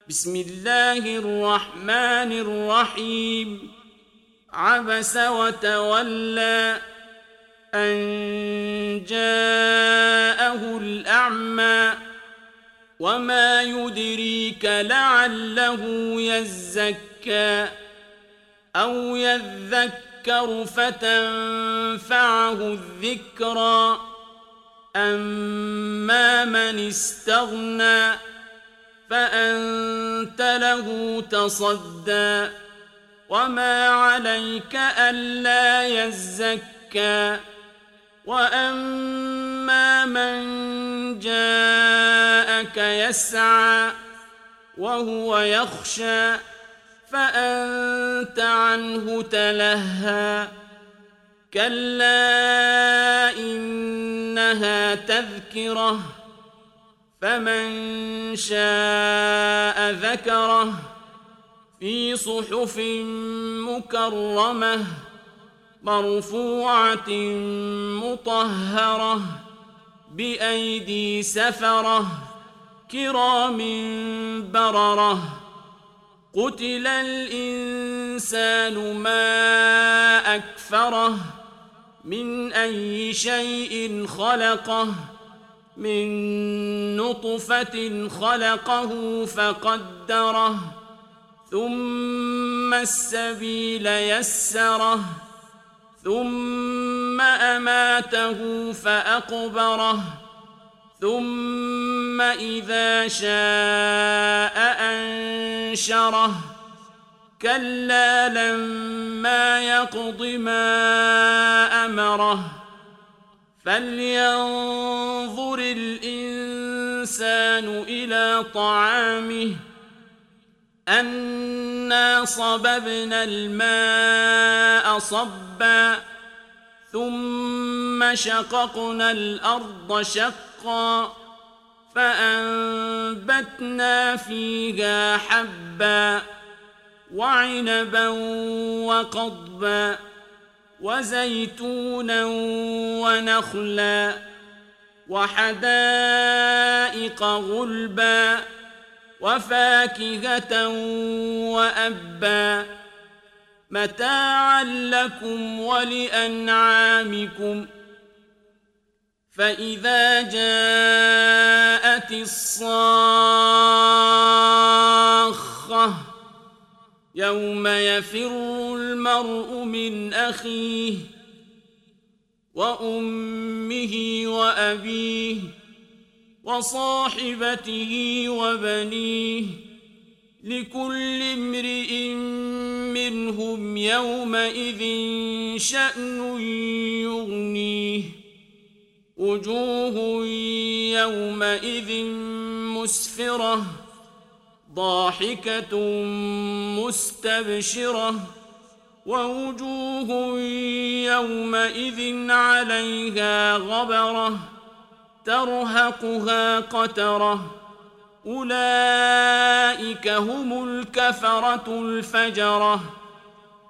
بسم الله الرحمن الرحيم عبس وتولى أن جاءه الأعمى وما يدريك لعله يزكى أو يذكر فتنفعه الذكرى أما من استغنى فأنت له تصدى وما عليك ألا يزكى وأما من جاءك يسعى وهو يخشى فأنت عنه تلهى كلا إنها تذكرة فمن شاء ذكره في صحف مكرمة مرفوعة مطهرة بأيدي سفرة كرام بررة قتل الإنسان ما أكفره من أي شيء خلقه من نطفة خلقه فقدره ثم السبيل يسره ثم أماته فأقبره ثم إذا شاء أنشره كلا لما يقض ما أمره فلينظر الإنسان إلى طعامه أنا صببنا الماء صبا ثم شققنا الأرض شقا فأنبتنا فيها حبا وعنبا وقضبا وزيتونا ونخلا وحدائق غلبا وفاكهة وأبا متاعا لكم ولأنعامكم فإذا جاءت الصاخة يوم يفر المرء من أخيه وأمه وأبيه وصاحبته وبنيه لكل امرئ منهم يومئذ شأن يغنيه وجوه يومئذ مسفرة ضاحكة مستبشرة ووجوه يومئذ عليها غبرة ترهقها قترة أولئك هم الكفرة الفجرة